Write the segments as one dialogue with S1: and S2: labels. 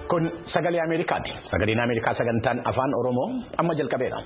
S1: Kun sagalee Ameerikaati. Sagaleen Ameerikaa sagantaan afaan Oromoo amma jalqabeera.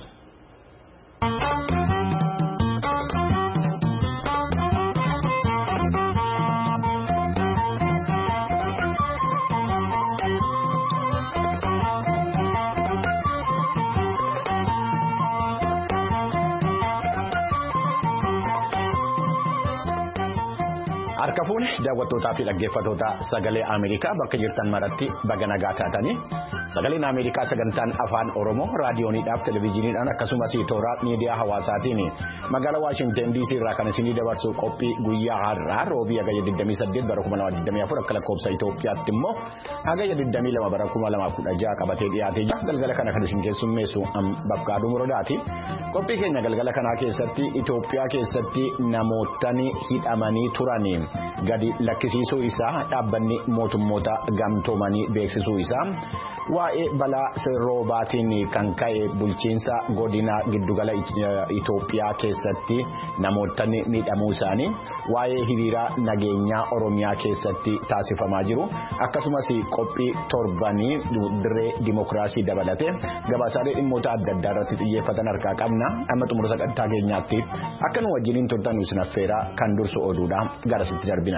S1: Harka fuune daawwattootaa fi dhaggeeffattoota sagalee Ameerikaa bakka jirtan maratti baga nagaa taatanii sagaleen Ameerikaa sagantaan afaan Oromoo raadiyooniidhaaf televezyiiniidhaan akkasumas toora miidiyaa hawaasaatiin magaalaa Waashingtan DC irraa kan isinii dabarsu qophii guyyaa har'aa roobii hagayya 28 bara 2024 akka lakkoofsa Itoophiyaatti immoo hagayya 22 bara 2016 qabatee dhiyaatee jira. Galgala kana kan isin keessummeessu Babqaaduu Muradaati. Qophii keenya galgala kanaa keessatti Itoophiyaa keessatti namootni hidhamanii turanii gadi lakkisiisuu isaa dhaabbanni mootummoota gamtoomanii beeksisuu isaa waa'ee balaa roobaatiin kan ka'e bulchiinsa godina giddugala Itoophiyaa keessatti namootni miidhamuu isaanii waa'ee hiriira nageenyaa Oromiyaa keessatti taasifamaa jiru akkasumas qophii torbanii dirree dimokiraasii dabalate gabaasaalee dhimmoota adda addaa irratti xiyyeeffatan harkaa qabna amma xumura sagantaa keenyaatti akka nu wajjiniin turtan isin affeera kan dursu oduudha garasitti darbina.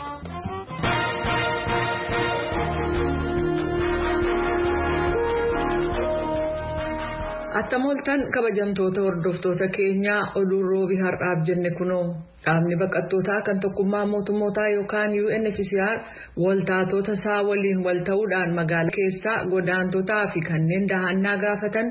S2: Attamoltan kabajamtoota hordoftoota keenyaa oduu roobii har'aaf jenne kunoo dhaabni baqattootaa kan tokkummaa mootummootaa yookaan UNHCR waltaatota isaa waliin wal ta'uudhaan magaalaa keessaa godaantotaa fi kanneen dahannaa gaafatan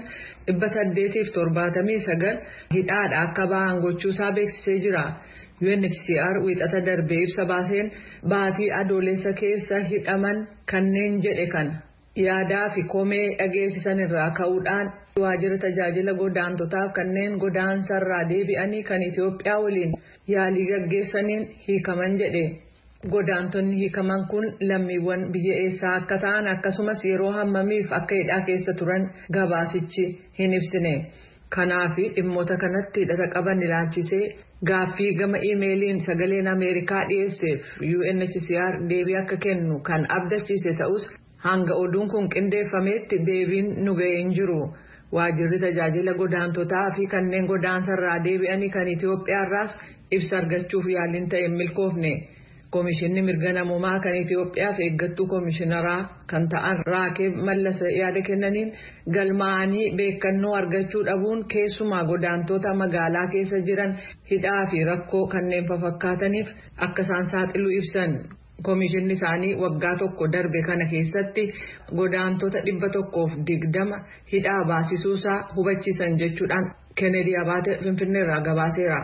S2: 879 hidhaadha akka ba'an gochuusaa beeksisee jira. UNHCR wiixata darbee ibsa baaseen baatii adoolessa keessa hidhaman kanneen jedhe kana yaadaa fi komee dhageessisan irraa ka'uudhaan waajjira tajaajila godaantotaaf kanneen godaansarraa deebi'anii kan Itoophiyaa waliin yaalii gaggeessaniin hiikaman jedhe. Godaantonni hiikaman kun lammiiwwan biyya eessaa akka ta'an akkasumas yeroo hammamiif akka hidhaa keessa turan gabaasichi hin ibsine. Kanaaf dhimmoota kanatti hidhata qaban ilaalchisee gaaffii gama iimeeliin sagaleen Ameerikaa dhiyeesseef UNHCR deebii akka kennu kan abdachiise ta'us hanga oduun kun qindeeffametti deebiin nu ga'ee hin jiru. Waajjirri tajaajila godaantotaa fi kanneen godaansarraa deebi'anii kan Itoophiyaarraas ibsa argachuuf yaaliin ta'e milkoofne. Komishinni mirga namummaa kan Itoophiyaaf eeggattuu komishinaraa kan ta'an Raakeb Mallasa yaada kennaniin galmaa'anii beekannoo argachuu dhabuun keessumaa godaantota magaalaa keessa jiran hidhaa fi rakkoo kanneen fakkaataniif akka isaan saaxilu ibsan. Komishinni isaanii waggaa tokko darbe kana keessatti godaantota 120 hidhaa baasisuusaa hubachiisan jechuudhaan Kennedy Abaate Finfinneerraa gabaaseera.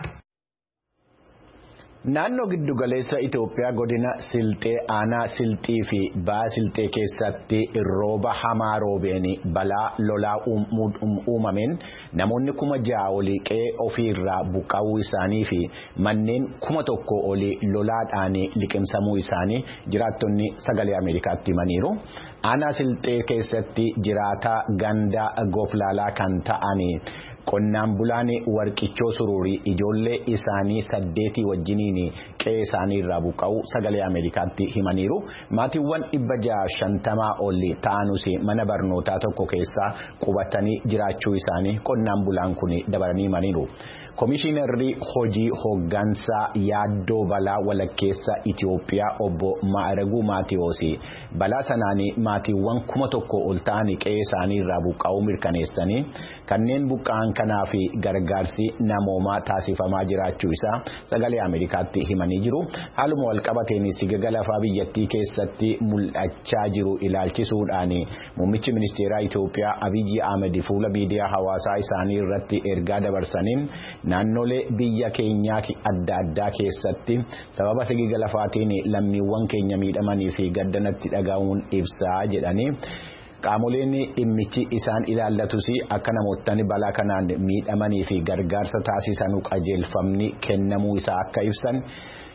S1: Naannoo giddugaleessa Itoophiyaa godina Silxee aanaa Silxii fi Ba'aa Silxee keessatti rooba hamaa roobeen balaa lolaa uumameen namoonni 6,000 olii qe'ee ofiirraa buqqa'uu isaanii fi manneen 1,000 olii lolaadhaan liqimsamuu isaanii jiraattonni sagalee Ameerikaatti himaniiru. Aanaa Silxee keessatti jiraataa ganda Goflaalaa kan ta'an qonnaan bulaan Warqichoo Suruurii ijoollee isaanii 8 wajjiniin qe'ee isaanii irraa buqqa'uu sagalee Ameerikaatti himaniiru. Maatiiwwan 650 olii ta'anus mana barnootaa tokko keessa qubatanii jiraachuu isaanii qonnaan bulaan kun dabalanii himaniiru. Komishinarri hojii hoggansaa yaaddoo balaa walakkeessa Itoophiyaa obbo Maaraguu Maatiyoos balaa sanaan maatiiwwan 1,000 ol ta'an qe'ee isaanii irraa buqqa'uu mirkaneessanii kanneen buqqa'an kanaaf gargaarsi namoomaa taasifamaa jiraachuu isaa sagalee Ameerikaatti himanii jiru. Haaluma walqabateen sigaga lafaa biyyattii keessatti mul'achaa jiru ilaalchisuudhaan muummichi ministeeraa Itoophiyaa Abiyyi Ahmed fuula miidiyaa hawaasaa isaanii irratti ergaa dabarsaniin naannolee biyya keenyaa adda addaa keessatti sababa sigiga lafaatiin lammiiwwan keenya miidhamanii fi gaddanatti dhaga'uun ibsaa jedhanii qaamoleen dhimmichi isaan ilaallatus akka namootni balaa kanaan miidhamanii fi gargaarsa taasisanuu qajeelfamni kennamuu isaa akka ibsan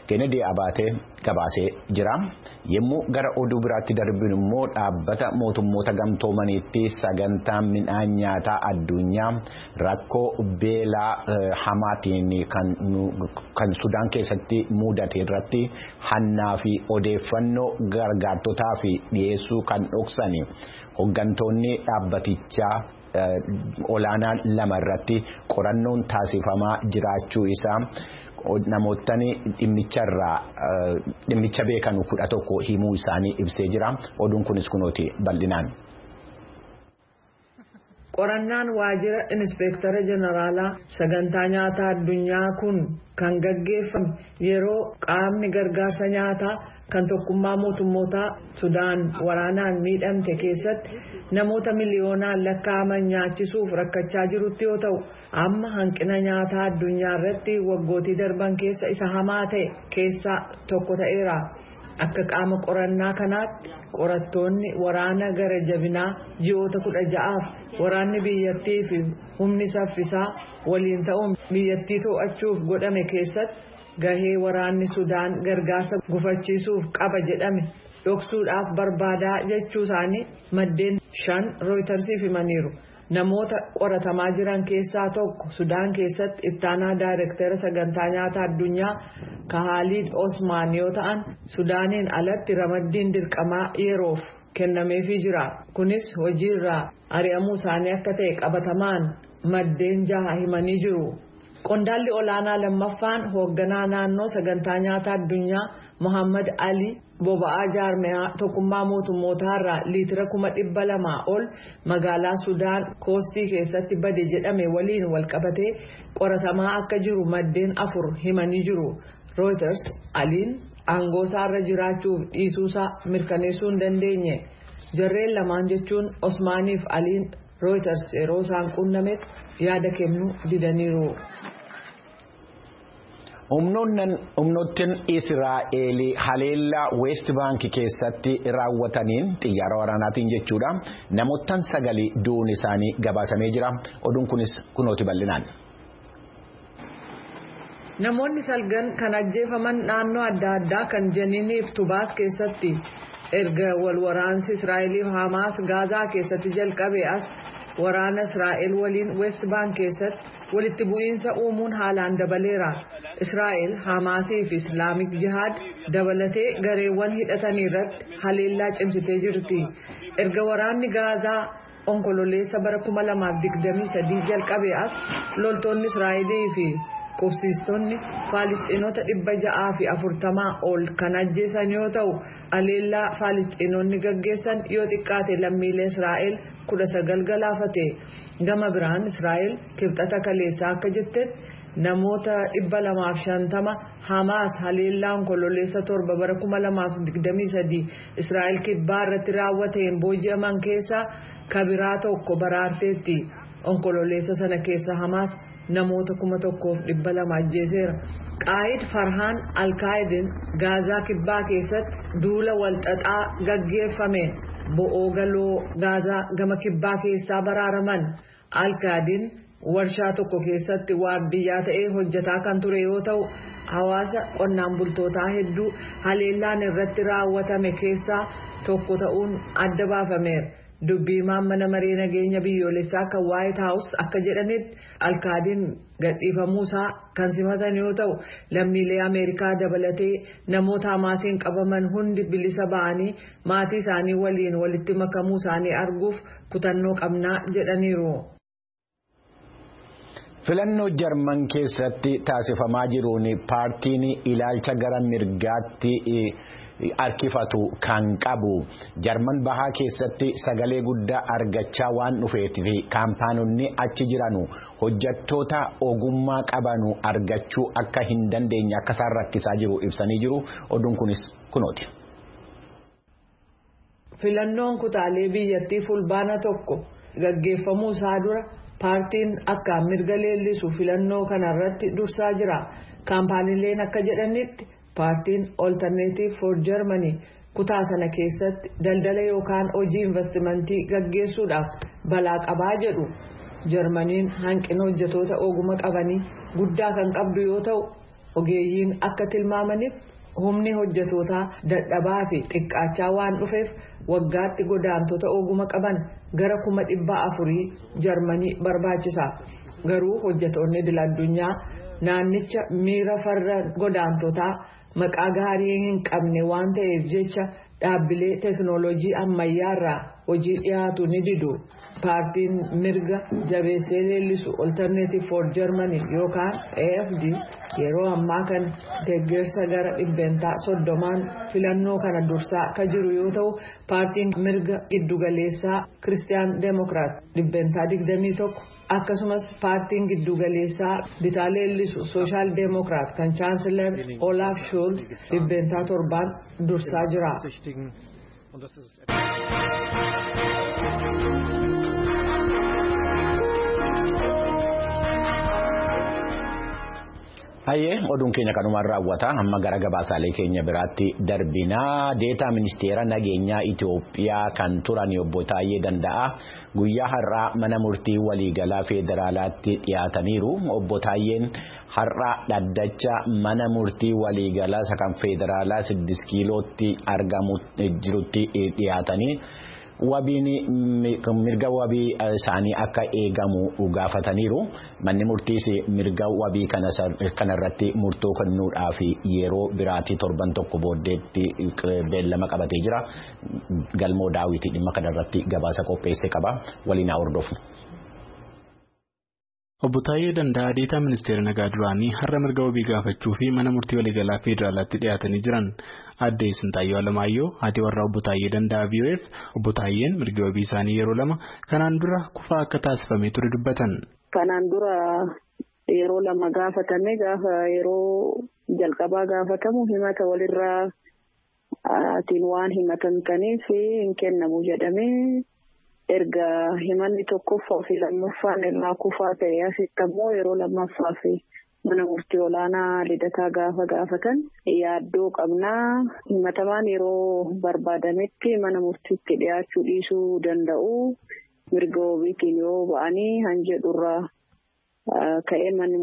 S1: Kennedy Abaatee gabaasee jira. Yommuu gara oduu biraatti darbinu immoo dhaabbata mootummoota gamtoomaniitti sagantaan midhaan nyaataa addunyaa rakkoo beelaa hamaatiin kan Sudaan keessatti mudate irratti hannaa fi odeeffannoo gargaartotaa fi dhiyeessuu kan dhoksani. Hooggantoonni dhaabbatichaa olaanaa lama irratti qorannoon taasifamaa jiraachuu isaa namootni dhimmicha beekan 11 himuu isaanii ibsee jira. Oduun kunis kunooti bal'inaan.
S2: Qorannaan waajjira Inspektara Jeneraalaa sagantaa nyaataa addunyaa kun kan gaggeeffame yeroo qaamni gargaarsa nyaataa kan tokkummaa mootummootaa Sudaan waraanaan miidhamte keessatti namoota miliyoonaan lakkaa'aman nyaachisuuf rakkachaa jirutti yoo ta'u, amma hanqina nyaataa addunyaa irratti waggootii darban keessa isa hamaa ta'e keessaa tokko ta'eera. Akka qaama qorannaa kanaatti qorattoonni waraana gara jabinaa ji'oota 16f waraanni biyyattii fi humni saffisaa waliin ta'uun biyyattii to'achuuf godhame keessatti gahee waraanni Sudaan gargaarsa gufachiisuuf qaba jedhame dhoksuudhaaf barbaadaa jechuu isaanii maddeen 5 Rooyitersiif himaniiru. Namoota qoratamaa jiran keessaa tokko Sudaan keessatti ittaanaa daayirektara sagantaa nyaataa addunyaa Khalid Osman yoo ta'an, Sudaaniin alatti ramaddiin dirqamaa yeroof kennameefii jira. Kunis hojiirraa ari'amuu isaanii akka ta'e qabatamaan maddeen 6 himanii jiru. Qondaalli olaanaa lammaffaan hoogganaa naannoo sagantaa nyaataa addunyaa Muhammad Ali boba'aa jaarmiyaa tokkummaa mootummootaa irraa liitira 200,000 ol magaalaa Sudaan koostii keessatti bade jedhame waliin walqabatee qoratamaa akka jiru maddeen 4 himanii jiru. Reuters Aliin aangoo isaarra jiraachuuf dhiisuusaa mirkaneessuu hin dandeenye. Jarreen lamaan jechuun Osmaaniif Aliin Reuters yeroo isaan qunnametti yaada kennuu didaniiru.
S1: Humnootni Israa'eel haleellaa West Bank keessatti raawwataniin xiyyaara waraanaatiin jechuudha. Namoottan 9 du'uun isaanii gabaasamee jira. Oduun kunis kunooti bal'inaan.
S2: Namoonni 9 kan ajjeefaman naannoo adda addaa kan Jeniiniif Tubaas keessatti erga wal waraansi Israa'eliif Hamaas Gaazaa keessatti jalqabe as waraana Israa'el waliin West Bank keessatti walitti bu'iinsa uumuun haalaan dabaleera. Israa'el Hamaasii fi Islaamik Jihaad dabalatee gareewwan hidhatanii irratti haleellaa cimsitee jirti. Erga waraanni Gaazaa onkololeessa bara 2023 jalqabe as loltoonni Israa'elii fi qubsiistonni Faalistiinota 640 ol kan ajjeesan yoo ta'u, haleellaa Faalistiinonni gaggeessan yoo xiqqaate lammiilee Israa'el 19 galaafate. Gama biraan Israa'el kibxata kaleessaa akka jettetti namoota 250 Hamaas haleellaa onkololeessa 7 bara 2023 Israa'el kibbaa irratti raawwateen booji'aman keessaa kabiraa tokko baraarteetti. Onkololeessa sana keessa Hamaas namoota 1,200 ajjeeseera. Qaayid Farhaan Alkaayidin Gaazaa kibbaa keessatti duula walxaxaa gaggeeffameen bo'oo galoo Gaazaa gama kibbaa keessaa baraaraman. Alkaayidin warshaa tokko keessatti waardiyyaa ta'ee hojjetaa kan ture yoo ta'u, hawaasa qonnaan bultootaa hedduu haleellaan irratti raawwatame keessaa tokko ta'uun adda baafameera. Dubbii mana maree nageenya biyyoolessaa kan White House akka jedhanitti Alkaayidin gadhiifamuusaa kan simatan yoo ta'u, lammiilee Ameerikaa dabalatee namoota Hamaasiin qabaman hundi bilisa ba'anii maatii isaanii waliin walitti makamuu isaanii arguuf kutannoo qabnaa jedhaniiru.
S1: Filannoo Jarman keessatti taasifamaa jiruun paartiin ilaalcha gara mirgaatti harkifatu kan qabu Jarman bahaa keessatti sagalee guddaa argachaa waan dhufeefi kaampaanonni achi jiranu hojjettoota ogummaa qabanu argachuu akka hin dandeenye akka isaan rakkisaa jiru ibsanii jiru. Oduun kunis kunooti.
S2: Filannoon kutaalee biyyattii fulbaana tokko gaggeeffamuu isaa dura paartiin akka mirga leellisu filannoo kanarratti dursaa jira. Kaampaaniileen akka jedhanitti paartiin Alternative for Germany kutaa sana keessatti daldala yookaan hojii investimentii gaggeessuudhaaf balaa qabaa jedhu. Jarmaniin hanqina hojjetoota ogummaa qabanii guddaa kan qabdu yoo ta'u, ogeeyyiin akka tilmaamaniif humni hojjetootaa dadhabaa fi xiqqaachaa waan dhufeef waggaatti godaantota oguma qaban gara 400,000 Jarmanii barbaachisa. Garuu hojjetoonni idil-addunyaa naannicha miira farra godaantotaa maqaa gaarii hin qabne waan ta'eef jecha dhaabbilee teekinooloojii ammayyaarraa hojii dhiyaatu ni didu. Paartiin mirga jabeessee leellisu Alternative for Germany yookaan AFD yeroo ammaa kan deeggarsa gara 30% filannoo kana dursaa ka jiru yoo ta'u paartiin mirga giddugaleessaa Christian Democrat 21 akkasumas paartiin giddugaleessaa bitaa leellisu Social Democrat kan Chancellor Olaf Scholz 7% dursaa jira.
S1: Hayyee oduun keenya kanumaan raawwata amma gara gabaasaalee keenya biraatti darbinaa deetaa ministeera nageenyaa Itoophiyaa kan turan obbo Taayyee Danda'aa guyyaa har'aa mana murtii waliigalaa federaalaatti dhiyaataniiru. Obbo Taayyeen har'aa dhaddacha mana murtii waliigalaa kan federaalaa 6 kiilootti argamu jirutti dhiyaatanii wabiin mirga wabii isaanii akka eegamu gaafataniiru. Manni murtiis mirga wabii kanarratti murtoo kennuudhaaf yeroo biraatti torban tokko booddeetti beellama qabatee jira. Galmoo Daawwitii dhimma kanarratti gabaasa qopheesse qaba. Waliin hordofna.
S3: Obbo Taayyee Danda'aa deetaa ministeera nagaa duraanii har'a mirga wabii gaafachuu fi mana murtii waliigalaa federaalaatti dhiyaatanii jiran. Aadde Sintaayyoo Alamaayyoo haati warraa Obbo Taayyee Danda'aa VOF Obbo Taayyeen mirga wabii isaanii yeroo lama kanaan dura kufaa akka taasifamee ture dubbatan.
S4: Kanaan dura yeroo lama gaafatame gaafa yeroo jalqabaa gaafatamu himata walirraa atiin waan himatamtaniif hin kennamu jedhamee erga himanni tokkoffaa fi lammaffaan irraa kufaa ta'e asitti ammoo yeroo lammaffaa fi mana murtii olaanaa lidataa gaafa gaafatan yaaddoo qabnaa himatamaan yeroo barbaadametti mana murtiitti dhiyaachuu dhiisuu danda'u mirga wabiitiin yoo ba'anii hanjedhurraa ka'ee manni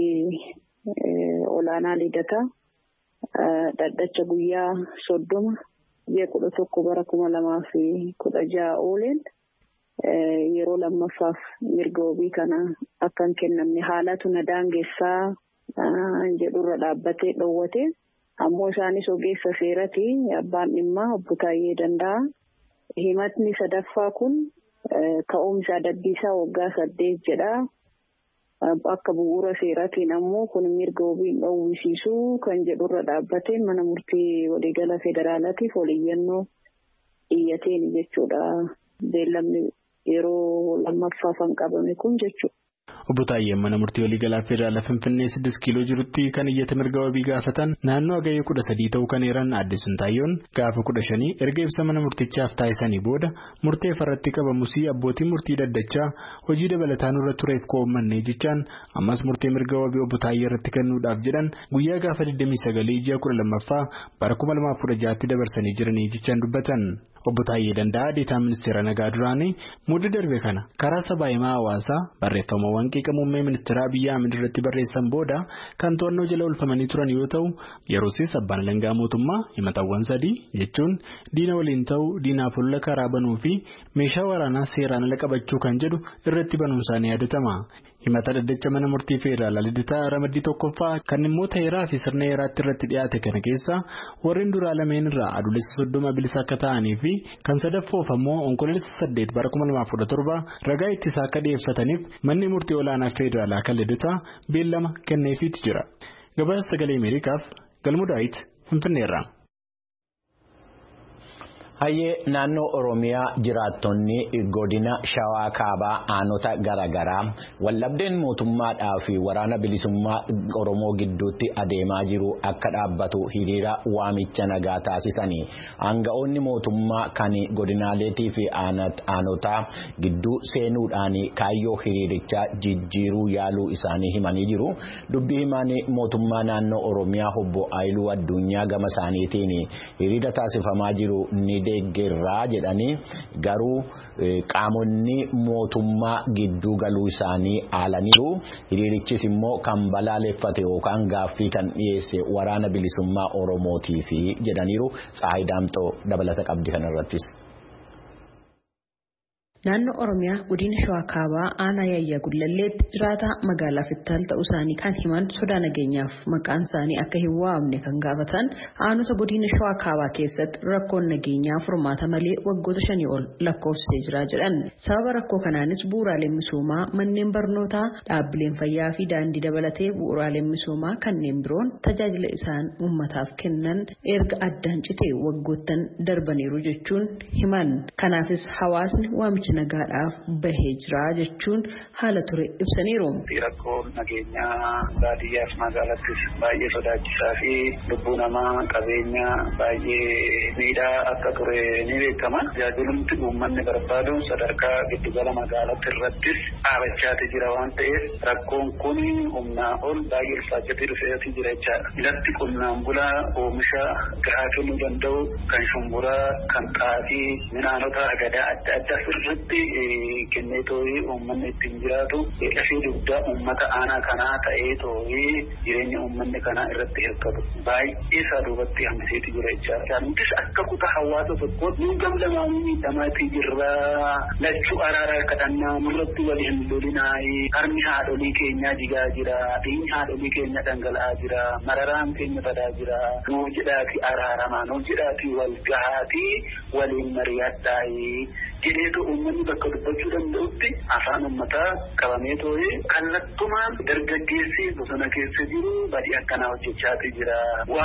S4: murtii olaanaa lidataa dhaddacha guyyaa 30 ji'a 11 bara 2016 ooleen yeroo lammaffaaf mirga wabii kana akka hin kennamne haalatu na daangessaa jedhurra dhaabbatee dhoowwate ammoo isaanis ogeessa seerati abbaan dhimmaa Obbo Taayyee Danda'aa himatni sadaffaa kun ka'umsa adabbiisaa waggaa 8 jedha akka bu'uura seeratiin ammoo kun mirga wabii dhoowwisiisuu kan jedhurra dhaabbatee mana murtii waliigala federaalaatiif waliyyannoo iyyateen jechuudha beellamni yeroo lammaffaaf qabame kun jechuudha.
S3: Obbo Taayyeen mana murtii waliigalaa federaalaa Finfinnee 6 kiiloo jirutti kan iyyata mirga wabii gaafatan naannoo hagayya 13 ta'uu kan eeran Aadde Sintaayyoon gaafa 15 erga ibsa mana murtichaaf taasisanii booda murtee farratti qabamusii abbootiin murtii daddachaa hojii dabalataan irra tureef koommanne jechaan ammas murtee mirga wabii Obbo Taayyee irratti kennuudhaaf jedhan guyyaa gaafa 29 ji'a 12ffaa bara 2016tti dabarsanii jiranii jechaan dubbatan. Obbo Taayyee Danda'aa deetaa ministeera nagaa duraanii mudda darbe kana karaa sabaa himaa hawaasaa barreeffamawwan qiqa muummee ministeera Abiyyi Ahmed irratti barreessan booda kan to'annoo jala oolfamanii turan yoo ta'u yeroosis abbaan alangaa mootummaa himatawwan 3 jechuun diina waliin ta'uu diinaaf lola karaa banuu fi meeshaa waraanaa seeraan ala qabachuu kan jedhu irratti banuunsaa ni yaadatama. Himata dhaddacha mana murtii federaalaa lidataa ramaddii tokkoffaa kan dhimmoota heeraa fi sirna heeraatti irratti dhiyaate kana keessa warreen duraa lameen irraa adoolessa 30 bilisa akka ta'anii fi kan sadaffoof ammoo onkoloolessa 8 bara 2017 ragaa ittisaa akka dhiyeeffataniif manni murtii olaanaa federaalaa kan lidataa beellama kenneefiitti jira. Gabaasa sagalee Ameerikaaf Galmoo Daawit Finfinneerraa.
S1: Hayyee naannoo Oromiyaa jiraattonni godina Shawaa Kaabaa aanota garaagaraa wallabdeen mootummaadhaa fi waraana bilisummaa Oromoo gidduutti adeemaa jiru akka dhaabbatu hiriira waamicha nagaa taasisanii aanga'oonni mootummaa kan godinaaleetii fi aanotaa gidduu seenuudhaan kaayyoo hiriirichaa jijjiiruu yaaluu isaanii himanii jiru. Dubbii himaan mootummaa naannoo Oromiyaa obbo Aayiluu Addunyaa gama isaaniitiin hiriira taasifamaa jiru ni deeggarraa jedhanii garuu qaamonni mootummaa gidduu galuu isaanii haalaniiru. Hiriirichis immoo kan balaaleffate yookaan gaaffii kan dhiyeesse waraana bilisummaa Oromootiif jedhaniiru. Tsaayi Daamxoo dabalata qabdi kanarrattis.
S5: Naannoo Oromiyaa godina Shawaa Kaabaa aanaa Yaayyaa Gullalleetti jiraata magaalaa Fittaal ta'uu isaanii kan himan sodaa nageenyaaf maqaan isaanii akka hin waamne kan gaafatan aanota godina Shawaa Kaabaa keessatti rakkoon nageenyaa furmaata malee waggoota 5 ol lakkoofsisee jira jedhan. Sababa rakkoo kanaanis bu'uuraaleen misoomaa manneen barnootaa dhaabbileen fayyaa fi daandii dabalatee bu'uuraaleen misoomaa kanneen biroon tajaajila isaan uummataaf kennan erga addaan citee waggoottan darbaniiru jechuun himan. Kanaafis hawaasni waamicha nagaadhaaf bahee jira jechuun haala ture ibsaniiru.
S6: Rakkoo nageenyaa baadiyyaaf magaalattis baay'ee sodaachisaa fi lubbuu namaa qabeenya baay'ee miidhaa akka ture ni beekama. Tajaajilumti uummanni barbaadu sadarkaa giddugala magaalaatti irrattis dhaabachaati jira waan ta'eef rakkoon kun humnaa ol baay'ee ulfaachatee dhufeetii jira jechaadha. Lafti qonnaan bulaa oomisha gahaa kennuu danda'u kan shumburaa, kan xaafii, midhaanota agadaa adda addaa irratti kennee too'ee uummanni ittiin jiraatu lafee dugdaa uummata aanaa kanaa ta'ee too'ee jireenya uummanni kanaa irratti hirkatu baay'ee isaa duubatti hambiseetii jira jechaadha. Nutis akka kutaa hawaasa tokkooti nu gamlamaanii miidhamaatii jirra. Lachuu araaraa kadhannaa nurratti wal hin lolinaayi. Harmi haadholii keenyaa jigaa jira. Dhiigni haadholii keenya dhangala'aa jira. Mararaan keenya badaa jira. Nuu jedhaati araaramaa, nuu jedhaati wal gahaati waliin mari'adhaayi. Jireetu uummanni bakka dubbachuu danda'utti afaan uummataa qabamee too'ee kallattumaan dargaggeessi bosona keessa jiru badii akkanaa hojjechaatii jira.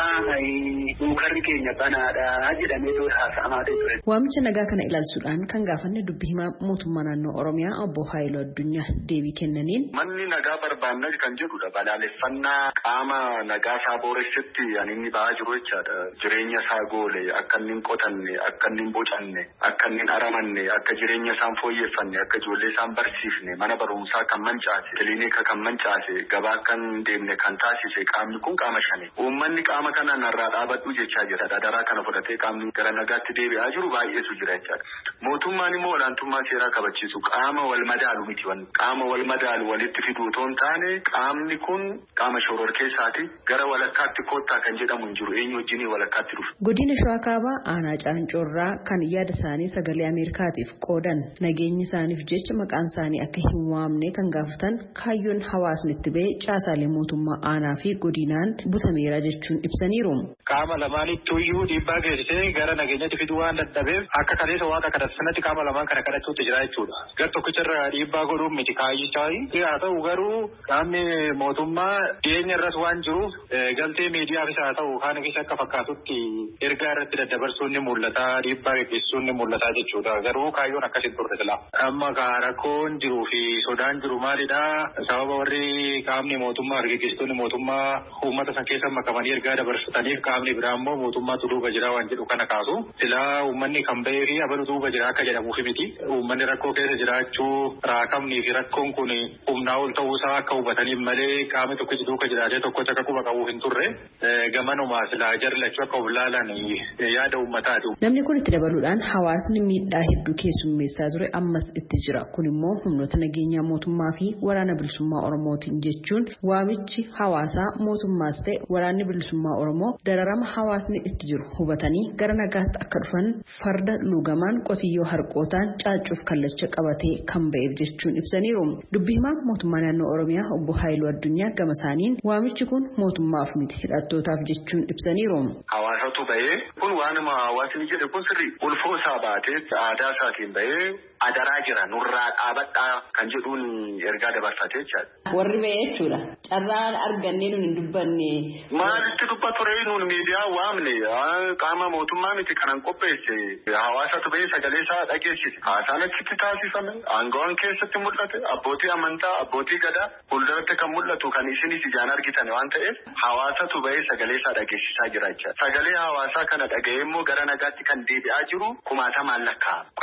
S6: Mukarri keenya banaadha jedhamee too'ee haasa'amaa ture.
S5: Waamicha nagaa kana ilaalchisuudhaan kan gaafanne dubbi himaa mootummaa naannoo Oromiyaa obbo Haayiluu Addunyaa deebii kennaniin.
S7: Manni nagaa barbaanna kan jedhudha. Balaaleffannaa qaama nagaa isaa booressetti inni ba'aa jiru jechaadha. Jireenya isaa goole akka inni hin qotanne, akka inni hin bocanne, akka inni hin aramanne. Akka jireenya isaan fooyyeffanne, akka ijoollee isaan barsiifne, mana barumsaa kan mancaase, kiliinika kan mancaase, gabaa kan deemne kan taasise qaamni kun qaama shani. Uummanni qaama kana narraa dhaabadhu jechaa jira. Dadaraa kana fudhatee qaamni gara nagaatti deebi'aa jiru baay'eetu jira jechaadha. Mootummaan immoo olaantummaa seeraa kabachiisu qaama wal madaalu miti. Qaama wal madaalu walitti fiduu otoo hin taane qaamni kun qaama shororkeessaati. Gara walakkaatti koottaa kan jedhamu hin jiru. Eenyu wajjin walakkaatti dhufu.
S5: Godina Shawaa Kaabaa aanaa Caancoorraa kan yaada isaanii sagalee Ameerikaatiif qoodan nageenya isaaniif jecha maqaan isaanii akka hin waamne kan gaafatan kaayyoon hawaasni itti ba'e caasaalee mootummaa aanaa fi godinaan butameera jechuun ibsaniiru.
S6: Qaama lamaanitti iyyuu dhiibbaa geessisee gara nageenyatti fiduu waan dadhabeef akka kaleessa waaqa kadhatanitti qaama lamaan kana kadhachuutti jira jechuudha. Gar tokkicharra dhiibbaa godhuun miti kaayyicha. Haa ta'u garuu qaamni mootummaa dhiyeenya irras waan jiruuf galtee miidiyaafis haa ta'u kaanifis akka fakkaatutti ergaa irratti daddabarsuun ni mul'ata, dhiibbaa gaggeessuun ni mul'ata jechuudha. Garuu kaayyoon akkasitti turte sila. Amma rakkoon jiruu fi sodaan jiru maalidha? Sababa warri qaamni mootummaa gaggeessitoonni mootummaa uummata san keessa makamanii ergaa dabarsataniif qaamni biraa immoo mootummaatu duuba jira waan jedhu kana kaasu. Silaa uummanni kan bahee fi abalu duuba jira akka jedhamuuf miti. Uummanni rakkoo keessa jiraachuu raakamnii fi rakkoon kun humnaa ol ta'uusaa akka hubataniif malee qaamni tokkichi duuka jiraatee tokkocha akka quba qabuuf hin turre gamanuma silaa jarlachuu akka of laalan yaada uummataati.
S5: Namni kun itti dabaluudhaan hawaasni miidhaa hedduu keessummeessaa ture ammas itti jira. Kun immoo humnoota nageenyaa mootummaa fi waraana bilisummaa Oromootiin jechuun waamichi hawaasaa mootummaas ta'e waraanni bilisummaa Oromoo dararama hawaasni itti jiru hubatanii gara nagaatti akka dhufan farda luugamaan qotiyyoo harqootaan caaccuuf kallacha qabatee kan ba'eef jechuun ibsaniiru. Dubbi himaan mootummaa naannoo Oromiyaa obbo Haayiluu Addunyaa gama isaaniin waamichi kun mootummaaf miti hidhattootaaf jechuun ibsaniiru.
S7: Hawaasatu bahee kun waanuma hawaasni jedhe kun sirrii ulfoo isaa baatee aadaa isaatiin bahee adaraa jira nurraa dhaabadhaa kan jedhuun ergaa dabarfatee jechaadha.
S5: Warri bahee jechuudha. Carraan argannee nuun hin dubbanne.
S7: Maalitti dubbatu ree nuun miidiyaa waamne qaama mootummaa miti kanan qopheesse hawaasatu bahee sagalee isaa dhageessise. Haasaan achitti taasifame aangawaan keessatti mul'ate abbootii amantaa abbootii gadaa fuulduratti kan mul'atu kan isinis ijaan argitan waan ta'eef hawaasatu bahee sagalee isaa dhageessisaa jira jechaadha. Sagalee hawaasaa kana dhaga'ee immoo gara nagaatti kan deebi'aa jiru kumaatamaan lakkaa'ama.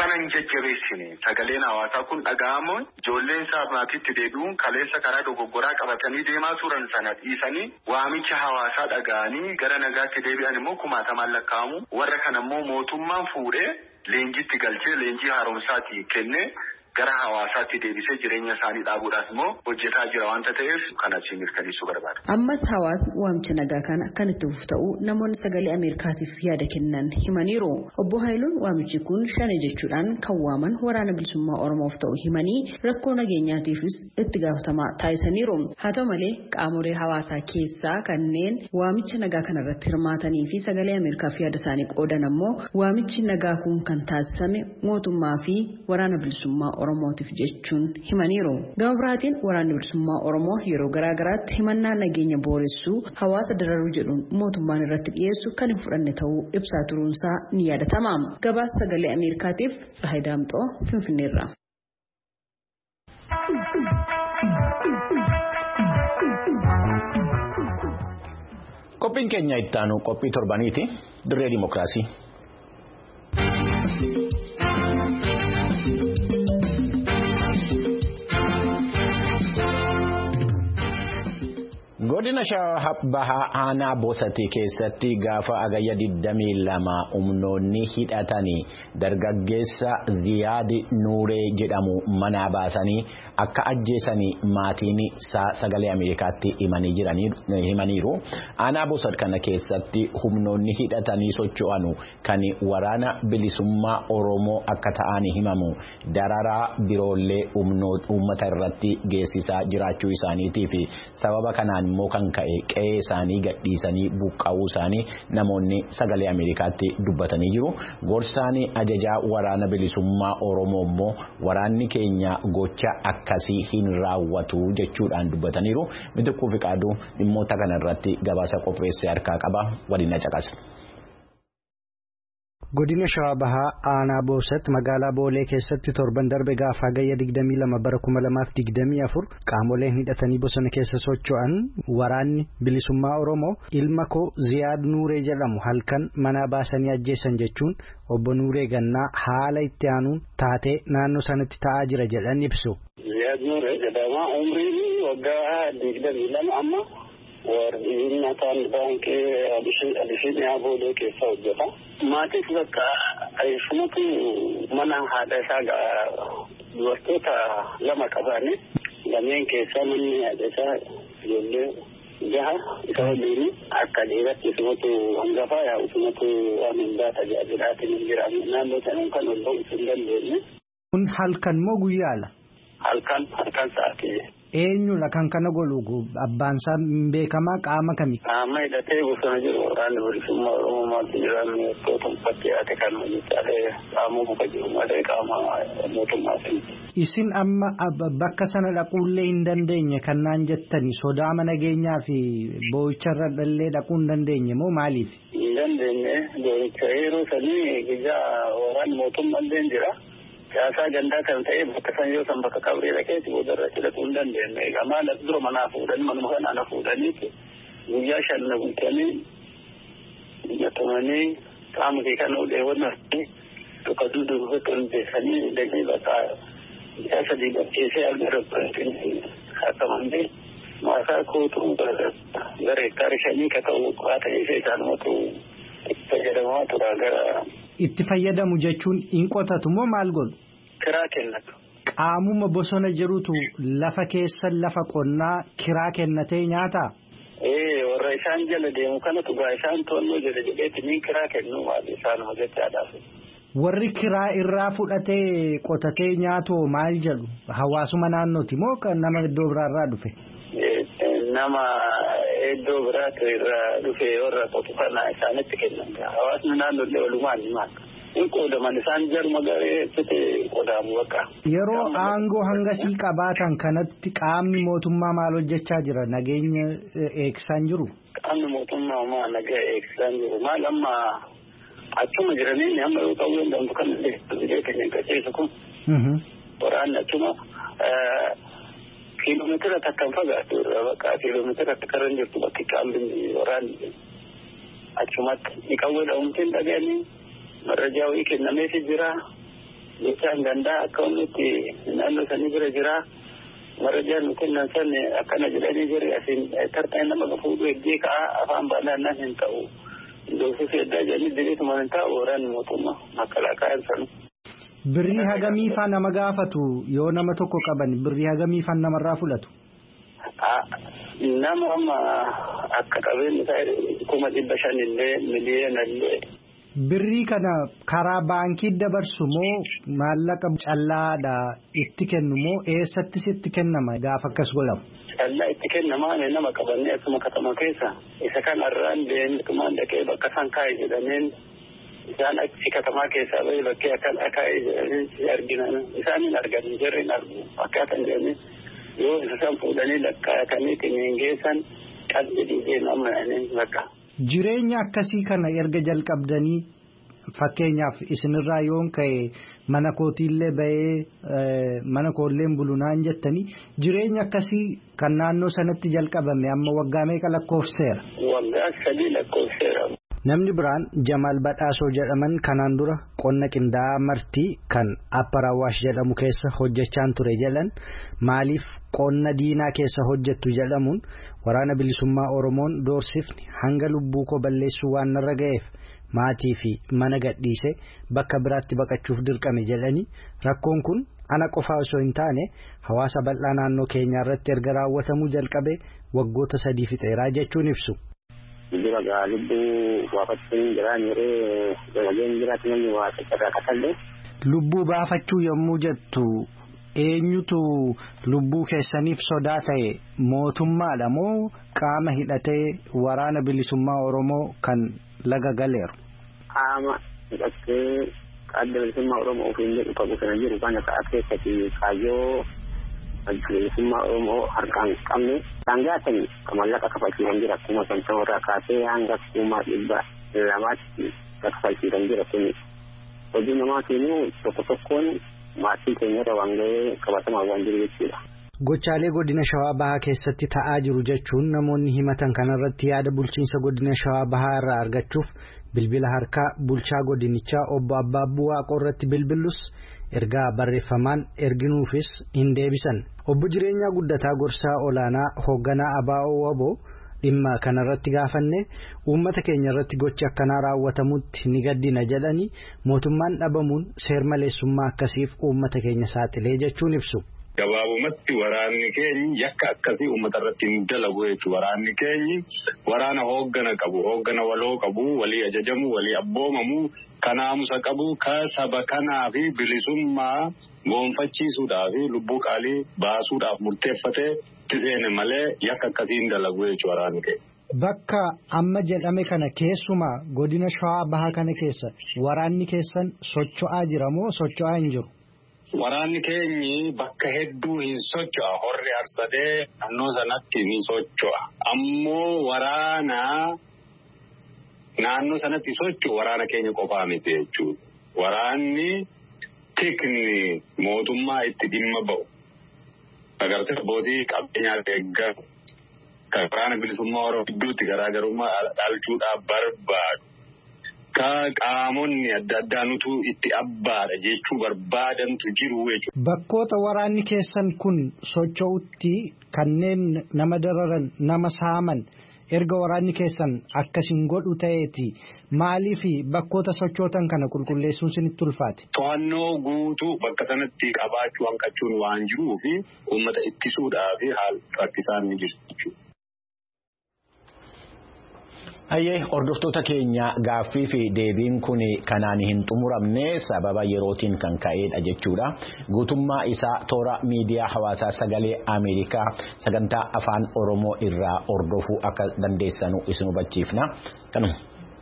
S7: kana hin jajjabeessine sagaleen hawaasaa kun dhaga'amu ijoolleen saafnaatitti deebi'uun kaleessa karaa dogoggoraa qabatanii deemaa turan sana dhiisanii waamicha hawaasaa dhaga'anii gara nagaatti deebi'an immoo kumaatamaan lakkaa'amu warra kana immoo mootummaan fuudhee leenjitti galchee leenjii haaromsaatti kennee gara hawaasaatti deebisee jireenya isaanii dhaabuudhaaf immoo hojjetaa jira wanta ta'eef kana siin mirkaneessuu barbaada.
S5: Ammas hawaasni waamicha nagaa kana akkan itti fufuu namoonni sagalee Ameerikaatiif yaada kennan himaniiru. Obbo Haayiluun waamichi kun shane jechuudhaan kan waaman waraana bilisummaa Oromoof ta'u himanii rakkoo nageenyaatiifis itti gaafatamaa taasisaniiru. Haa ta'u malee qaamolee hawaasaa keessaa kanneen waamicha nagaa kana irratti hirmaatanii fi sagalee Ameerikaaf yaada isaanii qoodan ammoo waamichi nagaa kun kan taasisame mootummaa fi waraana bilisummaa Oromootiif jechuun himaniiru. Gama biraatiin waraanni bilisummaa Oromoo yeroo garaagaraatti himannaa nageenya booressuu hawaasa dararuu jedhuun mootummaan irratti dhiyeessu kan hin fudhanne ta'uu ibsaa turuunsaa ni yaadatama. Gabaasa sagalee Ameerikaatiif Tsahaay Daamxoo Finfinneerra.
S1: Qophiin keenya itti aanu qophii torbaniiti. Dirree Dimookiraasii. Godina Shawaa Bahaa Aanaa Bosatii keessatti gaafa agayya 22 humnoonni hidhatanii dargaggeessa Ziyaad Nuuree jedhamu manaa baasanii akka ajjeesanii maatiin sagalee Ameerikaatti himaniiru. Aanaa Bosat kana keessatti humnoonni hidhatanii socho'anu kan waraana bilisummaa Oromoo akka ta'an himamu dararaa biroollee uummata irratti geessisaa jiraachuu isaaniitii fi sababa kanaan immoo kan ka'e qe'ee isaanii gadhiisanii buqqa'uu isaanii namoonni sagalee Ameerikaatti dubbatanii jiru. Gorsaan ajajaa waraana bilisummaa Oromoo immoo waraanni keenya gocha akkasii hin raawwatu jechuudhaan dubbataniiru. Mitikkuu Fiqaaduu dhimmoota kana irratti gabaasa qopheessee harkaa qaba. Waliin caqasaa.
S8: Godina Shawaa Bahaa Aanaa Boosat magaalaa Boolee keessatti torban darbe gaafa agayya 22 bara 2024 qaamoleen hidhatanii bosona keessa socho'an waraanni bilisummaa Oromoo ilma koo Ziyaad Nuuree jedhamu halkan manaa baasanii ajjeesan jechuun obbo Nuuree Gannaa haala itti aanuun taatee naannoo sanatti ta'aa jira jedhan ibsu.
S6: Ziyaad Nuuree jedhama umriin waggaa 22 amma warreen kan baankii Abisiiniyaa Boolee keessa hojjeta. Maatiin bakka ayyaanatu mana haadha isaa dubartoota lama qabani lameen keessaa manni haadha isaa ijoollee jaha isa waliin akka dhiiratti isumatu hangafa yaa isumatu waan hundaa tajaajilaatiin jira naannoo sanaan kan ol ba'u hin dandeenye.
S8: Kun halkan moo guyyaala?
S6: Halkan sa'aatii.
S8: Eenyudha kan kana godhu abbaan isaa beekamaa qaama kamii?
S6: Qaama hidhatee bosona jiru waraanni bilisummaa Oromoo maatii jiraannu toota uffatti yaate kan hojjetaalee qaama muka jiru malee qaama mootummaati.
S8: Isin amma bakka sana dhaquullee hin dandeenye kan naan jettani sodaa nageenyaa fi boo'icharra dhallee dhaquu hin dandeenye moo maaliif?
S6: Hin dandeenye boo'icha yeroo sanii guyyaa waraanni mootummaan jira. Siyaasaa gandaa kan ta'e bakka san yoo san bakka qabrii dhaqeeti boodarra cidhatu hin dandeenye. Egaa maal dura manaa fuudhanii manuma kanaan fuudhaniiti guyyaa 5 bulchanii nyatamanii qaama kee kan olee wannatti tokko duudu kan beekanii dagee bakka guyyaa 3 bakkeessee algarabbaatti haasamanii maasaa kootuu gara hektaara 5 ka ta'u qo'aata ishee isaanumatu fayyadamaa tura gara.
S8: Itti fayyadamu jechuun hin qotatu moo maal godhu?
S6: Kiraa kennatu.
S8: Qaamuma bosona jirutu lafa keessa lafa qonnaa kiraa kennatee nyaataa?
S6: Warra isaan jala deemu kanatu gaa isaan to'annoo jala jedheeti ni kiraa kennu maal isaan hojjechaadhaaf.
S8: Warri kiraa irraa fudhatee qotatee nyaatu maal jedhu? Hawaasuma naannooti moo kan nama iddoo biraarraa dhufe?
S6: Nama iddoo biraatu irraa dhufe warra qotu kana isaanitti kennan. Hawaasni naannollee walumaan himaan. Kun qoodaman isaan jaruma gareetti qoodamu bakka.
S8: Yeroo aangoo hangasii qabaatan kanatti qaamni mootummaa maal hojjechaa jira? Nageenya eegsisaa jiru?
S6: Qaamni mootummaa maal nageenya eegsisaa jiru? Maal amma achuma jiranii amma yoo ta'u danda'u kan biyya keenya qaceessu kun. Waraanni achuma kiiloomeetira takkaan fagaatu bakka kiiloomeetira takkaan jirtu bakki qaamni waraanni achumatti ni qawwee dha'umtiin dhaga'anii marrajaa wayii kennameefii jira jechaan gandaa akka nuti naannoo sanii bira jira marajaan nu kennan san akkana jedhanii jirri asiin tartaan nama fuudhu eegee ka'a afaan baalaannaan hin ta'u doofuu feddaa jedhanii diriituma hin ta'u waraan mootummaa makalaakaan sanu.
S8: Birrii hagamiifaa nama gaafatu yoo nama tokko qaban birrii hagamiifaa namarraa fudhatu?
S6: Nama amma akka qabeenyi isaa 500,000 illee miliyoona illee.
S8: Birrii kana karaa baankii dabarsu moo maallaqa callaadha itti kennu moo eessattis itti kennama gaafa akkas godhamu?
S6: Callaa itti kennama nama qabannee asuma katama keessa isa kanarraan deemtumaan dhaqee bakka san kaa'e jedhameen isaan achi katamaa keessaa bahee bakkee akkan akaa'ee jedhanii arginan isaan hin argan jarri hin argu akkaataan jedhanii yoo isa san fuudhanii lakkaa'atanii geessan qalbii dhiibee nama bakka.
S8: Jireenya akkasii kana erga jalqabdanii fakkeenyaaf isinirraa yoon ka'e mana kootiillee bahee mana koolleen bulunaan jettanii jireenya akkasii kan naannoo sanatti jalqabame amma waggaa meeqa lakkoofseera?
S6: Waggaa 3 lakkoofseera.
S8: Namni biraan Jamaal Badhaasoo jedhaman kanaan dura qonna qindaa'aa martii kan Appar Awaash jedhamu keessa hojjechaan ture jedhan maaliif qonna diinaa keessa hojjettu jedhamuun waraana bilisummaa Oromoon doorsifni hanga lubbuu koo balleessuu waan narra ga'eef maatii fi mana gadhiisee bakka biraatti baqachuuf dirqame jedhanii rakkoon kun ana qofaa osoo hin taane hawaasa bal'aa naannoo keenyaa irratti erga raawwatamuu jalqabee waggoota 3 fixeeraa jechuun ibsu.
S9: Jira lubbuu baafachuun jiraan yeroo dabaleen jiraatu namni waa irraa katallee.
S8: Lubbuu baafachuu yommuu jettu eenyutu lubbuu keessaniif sodaa ta'e mootummaadha moo qaama hidhatee waraana bilisummaa Oromoo kan laga galeeru?
S9: Qaama hidhatee adda bilisummaa Oromoo ofiin jedhu qabu kana jiru kana ta'aa keessatti kaayyoo bilisummaa Oromoo harkaan qabne sangaatanii mallaqa kafalchiisan jira akkuma san ta'urraa kaasee hanga 200,000 kafalchiisan jira kuni hojii namaa keenyu tokko tokkoon maatii keenyarra waan ga'ee qabatamaa waan jiru jechuudha.
S8: Gochaalee godina Shawaa Bahaa keessatti ta'aa jiru jechuun namoonni himatan kanarratti yaada bulchiinsa godina Shawaa Bahaa irraa argachuuf bilbila harkaa bulchaa godinichaa obbo Abbaabbuu Waaqoo irratti bilbillus ergaa barreeffamaan erginuufis hin deebisan. Obbo Jireenyaa Guddataa Gorsaa Olaanaa hoogganaa ABO Waboo dhimma kanarratti gaafanne uummata keenya irratti gochi akkanaa raawwatamutti ni gaddina jedhanii mootummaan dhabamuun seermaleessummaa akkasiif uummata keenya saaxilee jechuun ibsu.
S10: Gabaabumatti waraanni keenyi yakka akkasii uummata irratti hin dalagu jechuudha. Waraanni keenyi waraana hooggana qabu, hooggana waloo qabu, walii ajajamu, walii abboomamu, kanaamusa qabu, ka saba kanaa fi bilisummaa goonfachiisuudhaaf lubbuu qaalii baasuudhaaf murteeffatee tiseene malee yakka akkasii hin dalagu jechuudha waraanni keenya.
S8: Bakka amma jedhame kana keessumaa godina Shawaa Bahaa kana keessa waraanni keessan socho'aa jira moo socho'aa hin jiru?
S10: Waraanni keenyi bakka hedduu hin socho'a. Horri Arsadee naannoo sanatti ni socho'a. Ammoo waraana naannoo sanatti socho'u waraana keenya qofaa miti jechuudha. Waraanni tikni mootummaa itti dhimma ba'u. Agartee abbootii qabeenyaa deeggaru kan waraana bilisummaa Oromoo gidduutti garaagarummaa dhalchuudhaaf barbaadu. Qaamonni adda addaa nutu itti abbaadha jechuu barbaadantu jiru jechuudha.
S8: Bakkoota waraanni keessan kun socho'utti kanneen nama dararan nama saaman erga waraanni keessan akkasiin godhu ta'eeti maaliif bakkoota sochootan kana qulqulleessuun isinitti ulfaate?
S10: To'annoo guutuu bakka sanatti qabaachuu hanqachuun waan jiruuf uummata ittisuudhaaf haala rakkisaan ni jiru jechuudha.
S1: Ayyee hordoftoota keenya gaaffii fi deebiin kun kanaan hin xumuramne sababa yerootiin kan ka'edha jechuudha. Guutummaa isaa toora miidiyaa hawaasaa sagalee Ameerikaa sagantaa afaan Oromoo irraa hordofuu akka dandeessanu isin hubachiifna. Kanuma.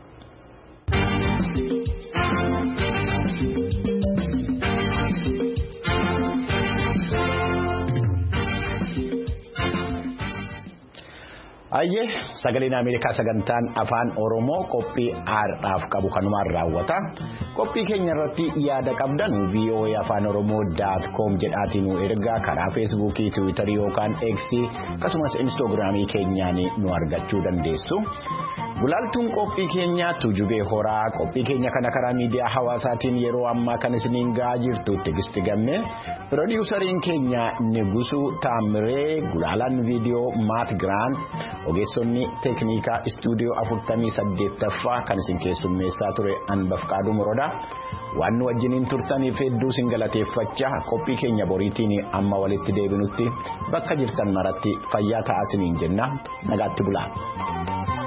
S1: Ayyee sagaleen Ameerikaa sagantaan afaan Oromoo qophii har'aaf qabu kanumaan raawwata. Qophii keenya irratti yaada qabdan VOA afaan Oromoo.com jedhaatiin nu ergaa karaa Feesbuukii, Tiwiitarii yookaan X akkasumas Instagiraamii keenyaan nu argachuu dandeessu. Gulaaltuun qophii keenyaa Tuujubee Horaa qophii keenya kana karaa miidiyaa hawaasaatiin yeroo ammaa kan isiniin gahaa jirtu Tigisti Gammee pirodiisariin keenya Nigusuu Taamiree gulaalaan viidiyoo Maat Giraan ogeessonni teeknikaa istuudiyoo 48ffaa kan isin keessummeessaa ture Anbafqaaduu Morodaa waan wajjiniin turtaniif hedduu isin galateeffachaa qophii keenya boriitiin amma walitti deebinutti bakka jirtan maratti fayyaa ta'aa isiniin jenna nagaatti bulaa.